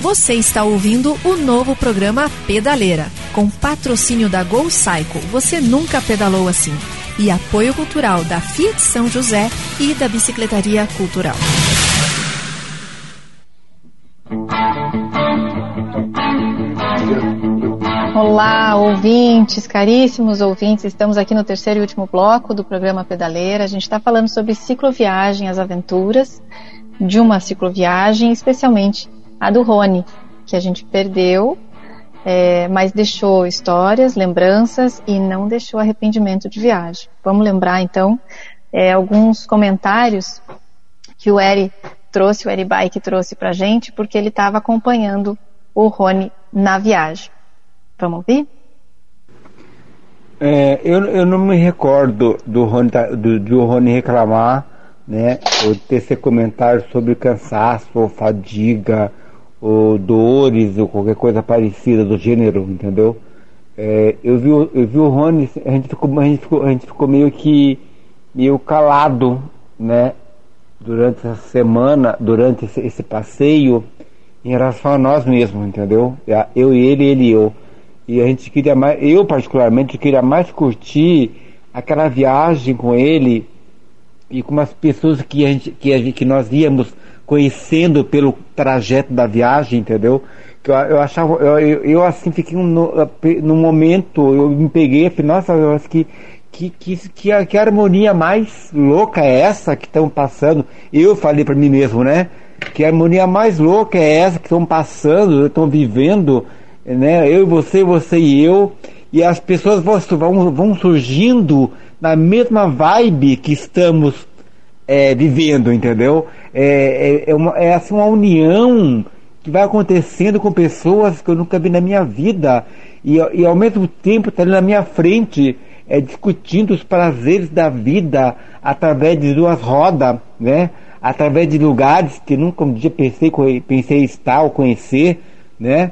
Você está ouvindo o novo programa Pedaleira, com patrocínio da Go Cycle. Você nunca pedalou assim. E apoio cultural da Fiat São José e da Bicicletaria Cultural. Olá, ouvintes, caríssimos ouvintes. Estamos aqui no terceiro e último bloco do programa Pedaleira. A gente está falando sobre cicloviagem, as aventuras de uma cicloviagem, especialmente a do Rony, que a gente perdeu, mas deixou histórias, lembranças e não deixou arrependimento de viagem. Vamos lembrar então alguns comentários que o Eri Bike trouxe pra gente, porque ele estava acompanhando o Rony na viagem. Vamos ouvir? Eu não me recordo do Rony reclamar, né, ou ter esse comentário sobre cansaço, ou fadiga, ou dores, ou qualquer coisa parecida do gênero, entendeu? Eu vi o Rony, a gente ficou meio calado, né, durante essa semana, durante esse passeio, em relação a nós mesmos, entendeu? Eu e ele e eu. E a gente queria mais, eu particularmente queria mais curtir aquela viagem com ele e com as pessoas que nós íamos conhecendo pelo trajeto da viagem, entendeu? Que eu achava, eu assim fiquei no momento, eu me peguei, falei, nossa, eu acho que harmonia mais louca é essa que estão passando? Eu falei para mim mesmo, né? Que harmonia mais louca é essa que estão passando, estão vivendo, né? Eu e você e eu, e as pessoas vão surgindo na mesma vibe que estamos vivendo, entendeu? É assim uma união que vai acontecendo com pessoas que eu nunca vi na minha vida e ao mesmo tempo tá ali na minha frente discutindo os prazeres da vida através de duas rodas, né? Através de lugares que nunca um dia pensei estar ou conhecer, né?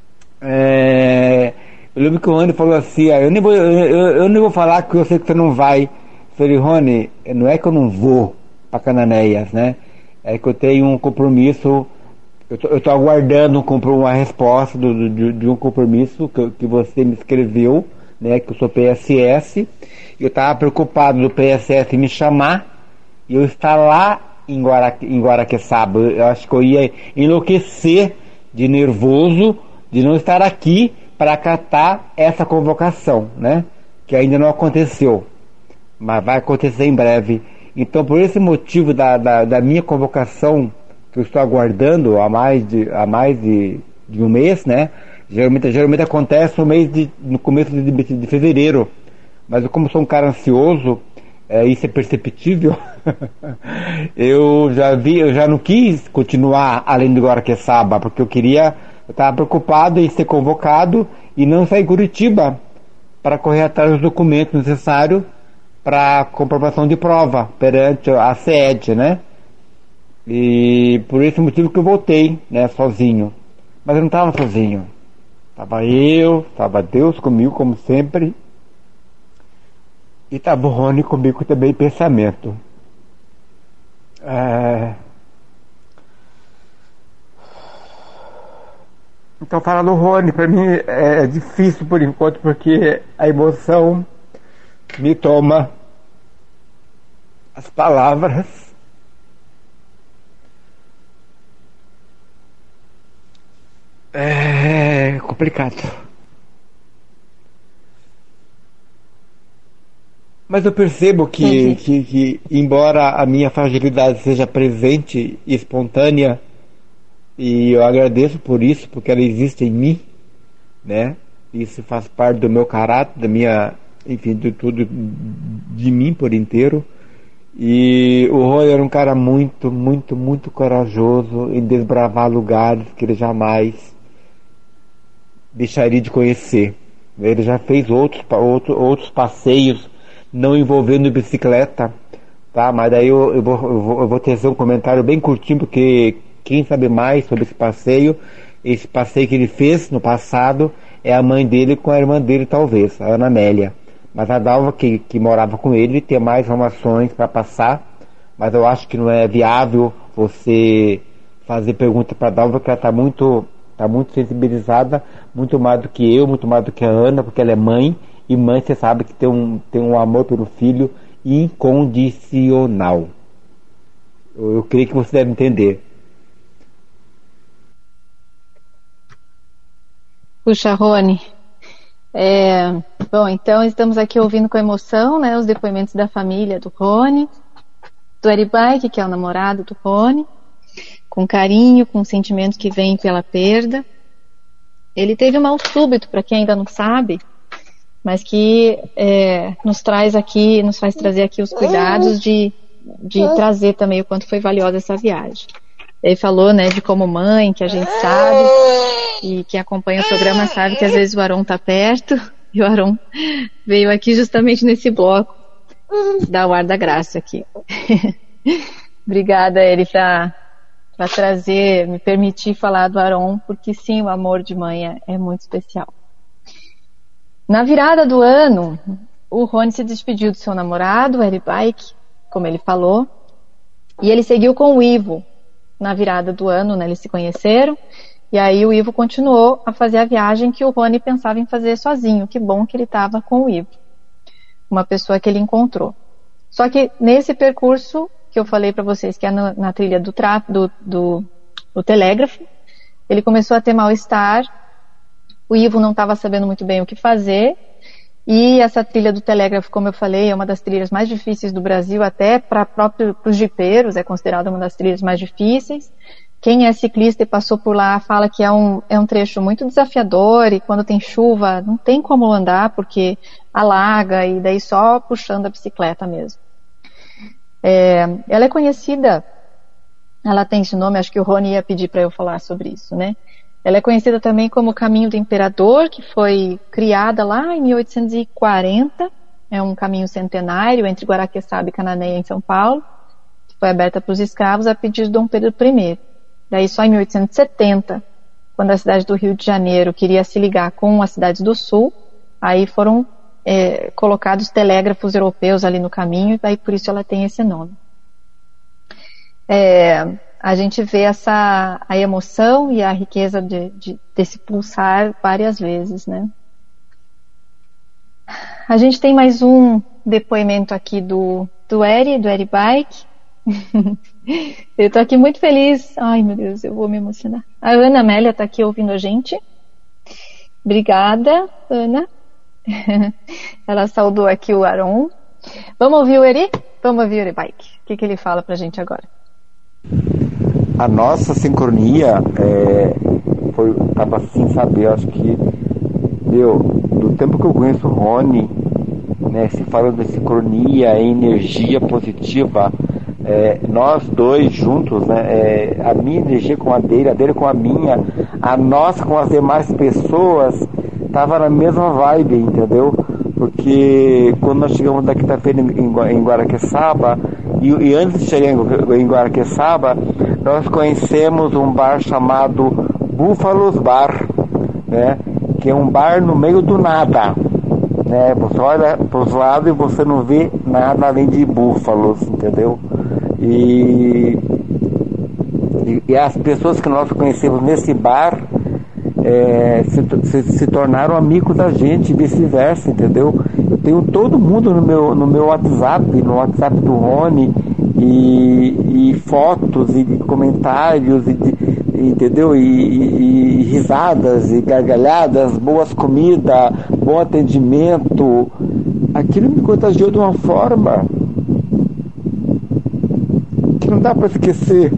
Eu lembro que o Rony falou assim, eu nem vou falar que eu sei que você não vai. Eu falei, Rony, não é que eu não vou para Cananéias, né? É que eu tenho um compromisso, eu tô aguardando uma resposta de um compromisso que você me escreveu, né? Que eu sou PSS, e eu estava preocupado do PSS me chamar e eu estar lá em Guaraqueçaba. Eu acho que eu ia enlouquecer de nervoso de não estar aqui para acatar essa convocação, né? Que ainda não aconteceu, mas vai acontecer em breve. Então, por esse motivo da minha convocação, que eu estou aguardando há mais de um mês, né? Geralmente acontece no começo de fevereiro, mas eu, como sou um cara ansioso, isso é perceptível. eu já não quis continuar além do Guaraqueçaba, porque eu estava preocupado em ser convocado e não sair em Curitiba para correr atrás dos documentos necessários para comprovação de prova perante a SED, né? E por esse motivo que eu voltei, né, sozinho. Mas eu não estava sozinho. Estava Deus comigo, como sempre. E estava o Rony comigo também em pensamento. Então, falar do Rony, para mim, é difícil por enquanto, porque a emoção me toma as palavras. É complicado. Mas eu percebo que embora a minha fragilidade seja presente e espontânea, e eu agradeço por isso, porque ela existe em mim, né? Isso faz parte do meu caráter, da minha, enfim, de tudo, de mim por inteiro. E o Roy era um cara muito, muito, muito corajoso em desbravar lugares que ele jamais deixaria de conhecer. Ele já fez outros passeios não envolvendo bicicleta, tá? Mas daí eu vou tecer um comentário bem curtinho, porque quem sabe mais sobre esse passeio que ele fez no passado é a mãe dele com a irmã dele, talvez, a Ana Amélia. Mas a Dalva, que morava com ele, tem mais informações para passar, mas eu acho que não é viável você fazer pergunta para a Dalva, que ela está muito Está muito sensibilizada, muito mais do que eu, muito mais do que a Ana, porque ela é mãe, e mãe você sabe que tem um amor pelo filho incondicional. Eu creio que você deve entender. Puxa, Rony, bom, então estamos aqui ouvindo com emoção, né, os depoimentos da família do Rony, do Eribike, que é o namorado do Rony, com carinho, com sentimentos que vêm pela perda. Ele teve um mal súbito, para quem ainda não sabe, mas que nos faz trazer aqui os cuidados de trazer também o quanto foi valiosa essa viagem. Ele falou, né, de como mãe, que a gente sabe, e quem acompanha o programa sabe que às vezes o Aron tá perto, e o Aron veio aqui justamente nesse bloco, dar o ar da graça aqui. Obrigada, Eri, para trazer, me permitir falar do Aron, porque sim, o amor de mãe é muito especial. Na virada do ano, o Rony se despediu do seu namorado, o Eribike, como ele falou, e ele seguiu com o Ivo. Na virada do ano, né, eles se conheceram, e aí o Ivo continuou a fazer a viagem que o Rony pensava em fazer sozinho. Que bom que ele estava com o Ivo, uma pessoa que ele encontrou. Só que nesse percurso que eu falei para vocês, que é na trilha do telégrafo, ele começou a ter mal-estar, o Ivo não estava sabendo muito bem o que fazer, e essa trilha do telégrafo, como eu falei, é uma das trilhas mais difíceis do Brasil, até para os jipeiros, é considerada uma das trilhas mais difíceis. Quem é ciclista e passou por lá fala que é um trecho muito desafiador, e quando tem chuva não tem como andar, porque alaga, e daí só puxando a bicicleta mesmo. Ela é conhecida, ela tem esse nome, acho que o Rony ia pedir para eu falar sobre isso, né? Ela é conhecida também como Caminho do Imperador, que foi criada lá em 1840. É um caminho centenário entre Guaraqueçaba e Cananéia, em São Paulo, que foi aberta para os escravos a pedido de Dom Pedro I. Daí só em 1870, quando a cidade do Rio de Janeiro queria se ligar com as cidades do Sul, aí foram colocados telégrafos europeus ali no caminho, e daí por isso ela tem esse nome. A gente vê a emoção e a riqueza desse pulsar várias vezes, né? A gente tem mais um depoimento aqui do Eribike. Eu tô aqui muito feliz. Ai, meu Deus, eu vou me emocionar. A Ana Amélia tá aqui ouvindo a gente. Obrigada, Ana. Ela saudou aqui o Aron. Vamos ouvir o Eri? Vamos ouvir o Eribike. O que ele fala pra gente agora? A nossa sincronia estava sem saber, acho que do tempo que eu conheço o Rony, né, se falando de sincronia, energia positiva, nós dois juntos, né, a minha energia com a dele com a minha, a nossa com as demais pessoas, estava na mesma vibe, entendeu? Porque quando nós chegamos da quinta-feira em Guaraqueçaba, e antes de chegar em Guaraqueçaba, nós conhecemos um bar chamado Búfalos Bar, né? Que é um bar no meio do nada, né? Você olha para os lados e você não vê nada além de búfalos, entendeu? E as pessoas que nós conhecemos nesse bar se tornaram amigos da gente e vice-versa, entendeu? Eu tenho todo mundo no meu WhatsApp, no WhatsApp do Rony, e fotos e comentários, entendeu? E risadas e gargalhadas, boas comidas, bom atendimento. Aquilo me contagiou de uma forma que não dá para esquecer.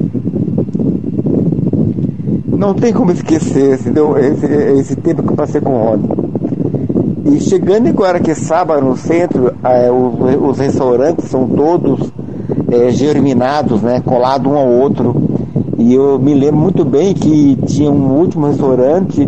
Não tem como esquecer, entendeu? Esse tempo que eu passei com o Rony. E chegando em Guaraqueçaba, no centro, os restaurantes são todos germinados, né, colados um ao outro. E eu me lembro muito bem que tinha um último restaurante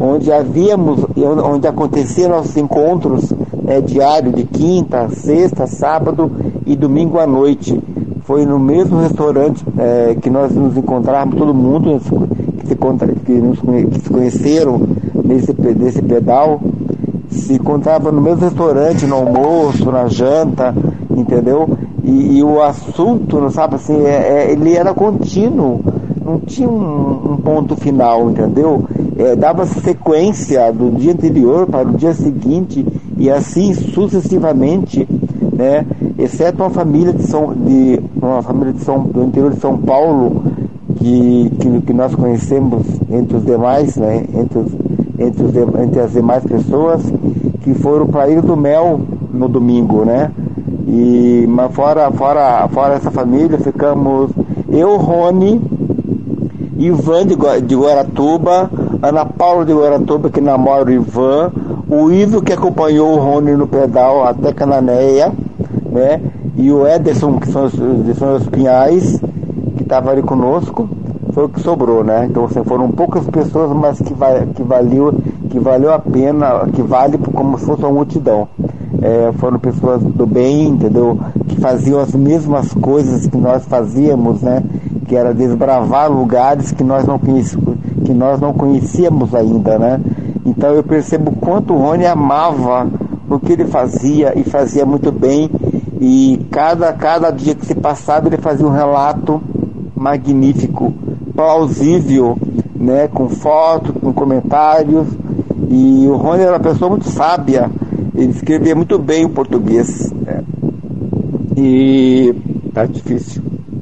onde aconteciam nossos encontros diários de quinta, sexta, sábado e domingo à noite. Foi no mesmo restaurante que nós nos encontramos, todo mundo que se conheceram nesse pedal, se encontrava no mesmo restaurante, no almoço, na janta, entendeu? E o assunto, não sabe assim, ele era contínuo, não tinha um ponto final, entendeu? Dava sequência do dia anterior para o dia seguinte e assim sucessivamente, né? Exceto uma família do interior de São Paulo que nós conhecemos entre os demais, né? Entre as demais pessoas que foram para a Ilha do Mel no domingo, né? Mas fora essa família, ficamos eu, Rony, Ivan de Guaratuba, Ana Paula de Guaratuba, que namora o Ivan, o Ivo, que acompanhou o Rony no pedal até Cananéia, né? E o Ederson, que são os Pinhais, que estava ali conosco, foi o que sobrou, né? Então, assim, foram poucas pessoas, mas que valeu a pena, que vale como se fosse uma multidão. Foram pessoas do bem, entendeu? Que faziam as mesmas coisas que nós fazíamos, né? Que era desbravar lugares que nós não conhecíamos ainda, né? Então eu percebo quanto o Rony amava o que ele fazia e fazia muito bem, e cada dia que se passava ele fazia um relato magnífico, plausível, né? Com fotos, com comentários, e o Rony era uma pessoa muito sábia, ele escrevia muito bem o português, né? E tá difícil.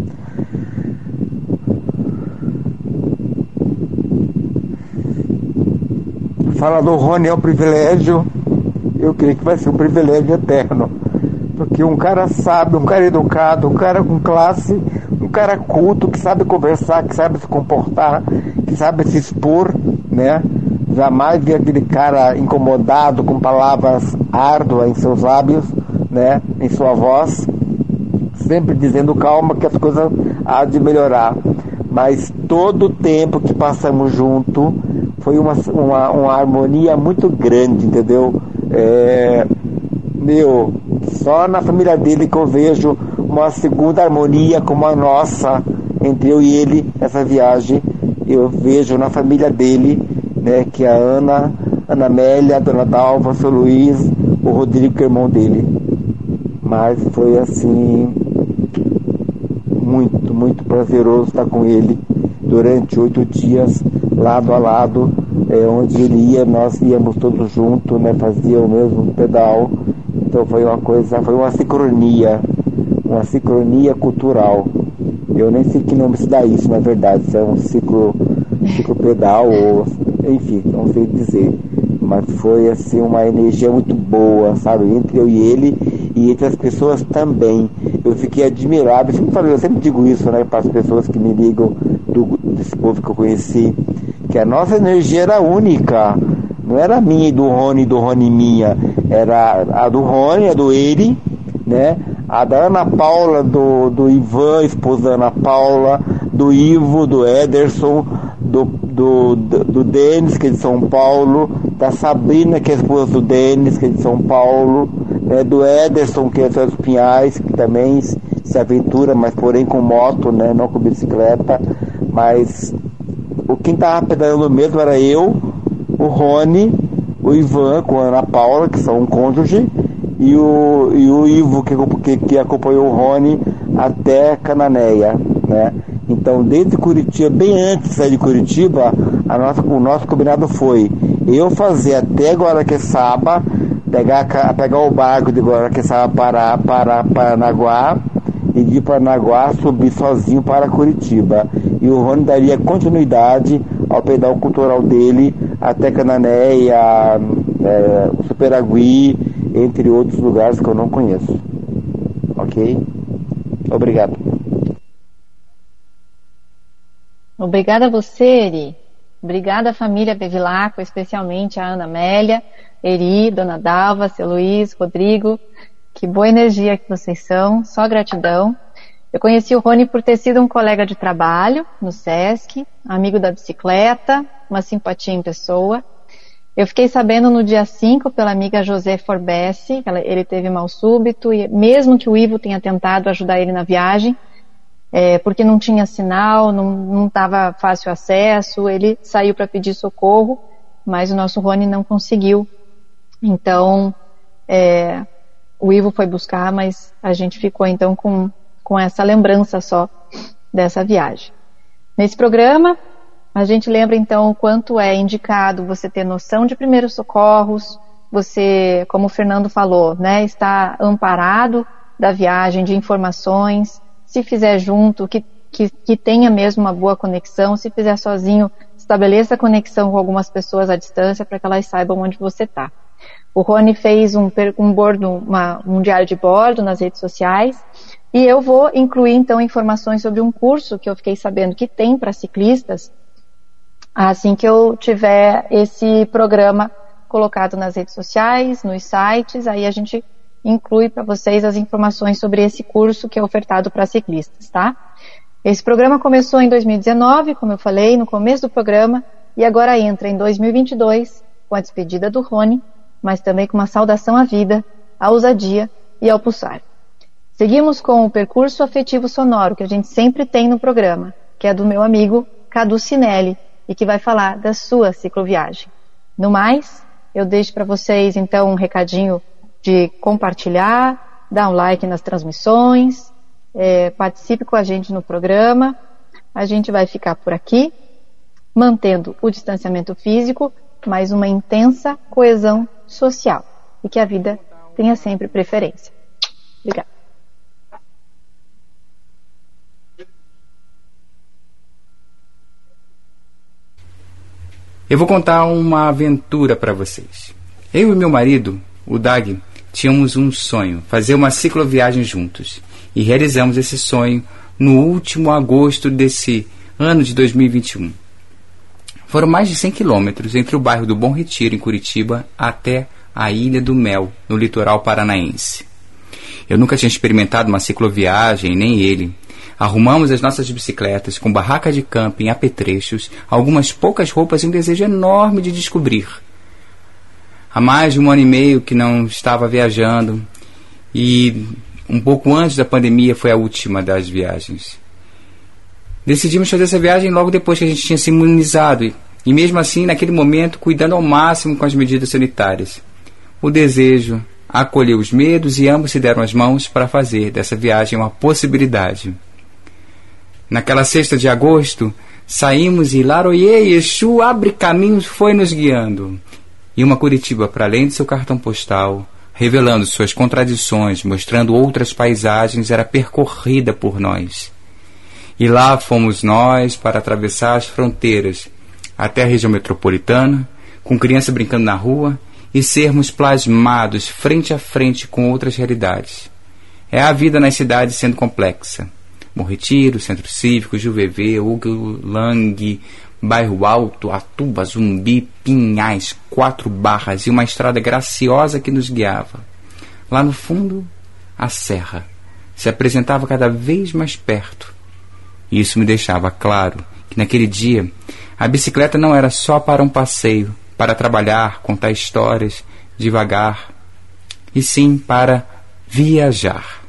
Falar do Rony é um privilégio, eu creio que vai ser um privilégio eterno, porque um cara sábio, um cara educado, um cara com classe, um cara culto, que sabe conversar, que sabe se comportar, que sabe se expor, né? Jamais vi aquele cara incomodado com palavras árduas em seus lábios, né? Em sua voz, sempre dizendo calma que as coisas há de melhorar. Mas todo o tempo que passamos junto foi uma harmonia muito grande, entendeu? Só na família dele que eu vejo uma segunda harmonia como a nossa, entre eu e ele, essa viagem. Eu vejo na família dele, né, que é a Ana Amélia, a Dona Dalva, o seu Luiz, o Rodrigo, que é irmão dele. Mas foi assim, muito, muito prazeroso estar com ele durante 8 dias, lado a lado, onde ele ia, nós íamos todos juntos, né, fazia o mesmo pedal. Então foi uma sincronia cultural. Eu nem sei que nome se dá isso, na verdade, se é um ciclo pedal, ou enfim, não sei dizer. Mas foi assim uma energia muito boa, sabe, entre eu e ele, e entre as pessoas também. Eu fiquei admirado, eu sempre digo isso, né, para as pessoas que me ligam desse povo que eu conheci, que a nossa energia era única, não era a minha e do Rony minha, era a do Rony, a do ele, né, a da Ana Paula, do Ivan, esposa da Ana Paula, do Ivo, do Ederson, do Denis, que é de São Paulo, da Sabrina, que é a esposa do Denis, que é de São Paulo, né, do Ederson, que é dos Pinhais, que também se aventura, mas porém com moto, né, não com bicicleta. Mas quem estava pedalando mesmo era eu, o Rony, o Ivan com a Ana Paula, que são um cônjuge, e o Ivo, que acompanhou o Rony até Cananéia, né? Então, desde Curitiba, bem antes de sair de Curitiba, o nosso combinado foi eu fazer até Guaraqueçaba, pegar o barco de Guaraqueçaba para Paranaguá, e de Paranaguá subir sozinho para Curitiba. E o Rony daria continuidade ao pedal cultural dele até Cananéia, Superagui, entre outros lugares que eu não conheço. Ok? Obrigado. Obrigada a você, Eri. Obrigada à família Bevilacqua, especialmente a Ana Amélia, Eri, Dona Dalva, seu Luiz, Rodrigo. Que boa energia que vocês são, só gratidão. Eu conheci o Rony por ter sido um colega de trabalho no SESC, amigo da bicicleta, uma simpatia em pessoa. Eu fiquei sabendo no dia 5 pela amiga José Forbessi, ele teve mal súbito, e mesmo que o Ivo tenha tentado ajudar ele na viagem, porque não tinha sinal, não estava fácil acesso, ele saiu para pedir socorro, mas o nosso Rony não conseguiu. Então, o Ivo foi buscar, mas a gente ficou então com essa lembrança só dessa viagem. Nesse programa, a gente lembra então o quanto é indicado você ter noção de primeiros socorros, você, como o Fernando falou, né, está amparado da viagem, de informações, se fizer junto, que tenha mesmo uma boa conexão, se fizer sozinho, estabeleça conexão com algumas pessoas à distância para que elas saibam onde você está. O Rony fez um diário de bordo nas redes sociais e eu vou incluir então informações sobre um curso que eu fiquei sabendo que tem para ciclistas assim que eu tiver esse programa colocado nas redes sociais, nos sites, aí a gente inclui para vocês as informações sobre esse curso que é ofertado para ciclistas, tá? Esse programa começou em 2019, como eu falei, no começo do programa, e agora entra em 2022 com a despedida do Rony, mas também com uma saudação à vida, à ousadia e ao pulsar. Seguimos com o percurso afetivo sonoro que a gente sempre tem no programa, que é do meu amigo Cadu Cinelli, e que vai falar da sua cicloviagem. No mais, eu deixo para vocês então um recadinho de compartilhar, dar um like nas transmissões, participe com a gente no programa. A gente vai ficar por aqui, mantendo o distanciamento físico, mas uma intensa coesão social. E que a vida tenha sempre preferência. Obrigada. Eu vou contar uma aventura para vocês. Eu e meu marido, o Dag, tínhamos um sonho, fazer uma cicloviagem juntos. E realizamos esse sonho no último agosto desse ano de 2021. Foram mais de 100 quilômetros entre o bairro do Bom Retiro, em Curitiba, até a Ilha do Mel, no litoral paranaense. Eu nunca tinha experimentado uma cicloviagem, nem ele. Arrumamos as nossas bicicletas com barraca de camping, apetrechos, algumas poucas roupas e um desejo enorme de descobrir. Há mais de 1 ano e meio que não estava viajando e um pouco antes da pandemia foi a última das viagens. Decidimos fazer essa viagem logo depois que a gente tinha se imunizado e mesmo assim, naquele momento, cuidando ao máximo com as medidas sanitárias. O desejo acolheu os medos e ambos se deram as mãos para fazer dessa viagem uma possibilidade. Naquela sexta de agosto, saímos e Laroie, Exu, abre caminhos, foi nos guiando. E uma Curitiba para além de seu cartão postal, revelando suas contradições, mostrando outras paisagens, era percorrida por nós. E lá fomos nós para atravessar as fronteiras, até a região metropolitana, com criança brincando na rua, e sermos plasmados frente a frente com outras realidades. É a vida nas cidades sendo complexa. Bom Retiro, Centro Cívico, Juvevê, Hugo Lang, Bairro Alto, Atuba, Zumbi, Pinhais, 4 barras e uma estrada graciosa que nos guiava. Lá no fundo, a serra se apresentava cada vez mais perto. E isso me deixava claro que naquele dia a bicicleta não era só para um passeio, para trabalhar, contar histórias, devagar, e sim para viajar.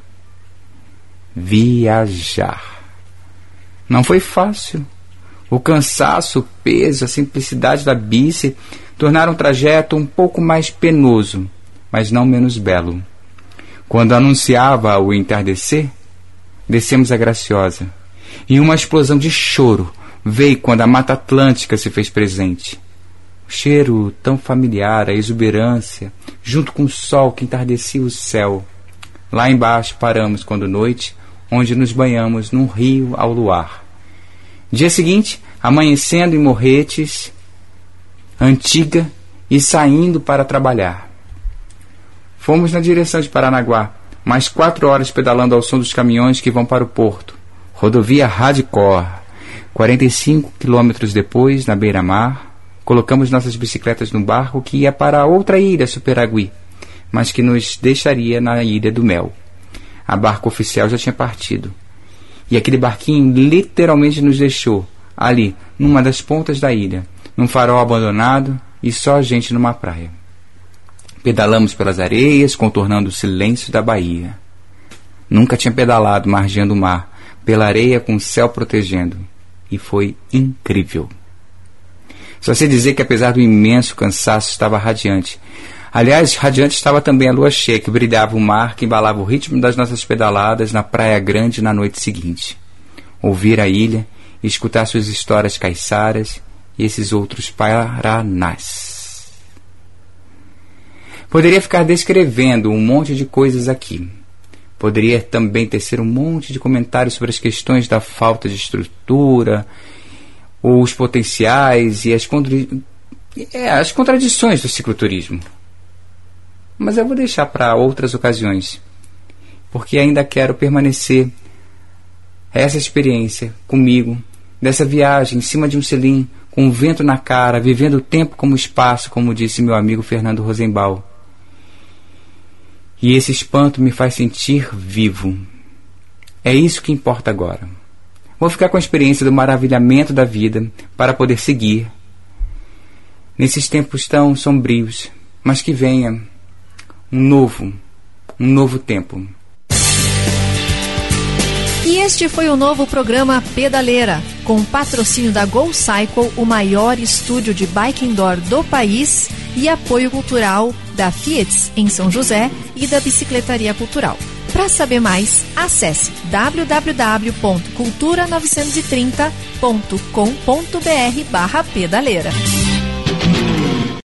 Viajar. Não foi fácil. O cansaço, o peso, a simplicidade da bici tornaram o trajeto um pouco mais penoso, mas não menos belo. Quando anunciava o entardecer, descemos a Graciosa, e uma explosão de choro veio quando a Mata Atlântica se fez presente. O cheiro tão familiar, a exuberância, junto com o sol que entardecia o céu. Lá embaixo paramos quando noite, onde nos banhamos num rio ao luar. Dia seguinte, amanhecendo em Morretes, Antiga, e saindo para trabalhar. Fomos na direção de Paranaguá, mais 4 horas pedalando ao som dos caminhões que vão para o porto. Rodovia hardcore. 45 quilômetros depois, na beira-mar, colocamos nossas bicicletas no barco que ia para outra ilha, Superagui, mas que nos deixaria na Ilha do Mel. A barca oficial já tinha partido. E aquele barquinho literalmente nos deixou ali, numa das pontas da ilha, num farol abandonado e só a gente numa praia. Pedalamos pelas areias, contornando o silêncio da Bahia. Nunca tinha pedalado margeando o mar, pela areia com o céu protegendo. E foi incrível. Só sei dizer que apesar do imenso cansaço estava radiante. Aliás, radiante estava também a lua cheia, que brilhava o mar, que embalava o ritmo das nossas pedaladas na Praia Grande na noite seguinte. Ouvir a ilha e escutar suas histórias caiçaras e esses outros paranás. Poderia ficar descrevendo um monte de coisas aqui. Poderia também tecer um monte de comentários sobre as questões da falta de estrutura, os potenciais e as contradições do cicloturismo. Mas eu vou deixar para outras ocasiões, porque ainda quero permanecer essa experiência comigo, dessa viagem em cima de um selim, com o vento na cara, vivendo o tempo como espaço, como disse meu amigo Fernando Rosenbaum. E esse espanto me faz sentir vivo. É isso que importa agora. Vou ficar com a experiência do maravilhamento da vida para poder seguir nesses tempos tão sombrios, mas que venha um novo tempo. E este foi o novo programa Pedaleira, com o patrocínio da Go Cycle, o maior estúdio de bike indoor do país, e apoio cultural da Fiat em São José e da Bicicletaria Cultural. Para saber mais, acesse www.cultura930.com.br/pedaleira.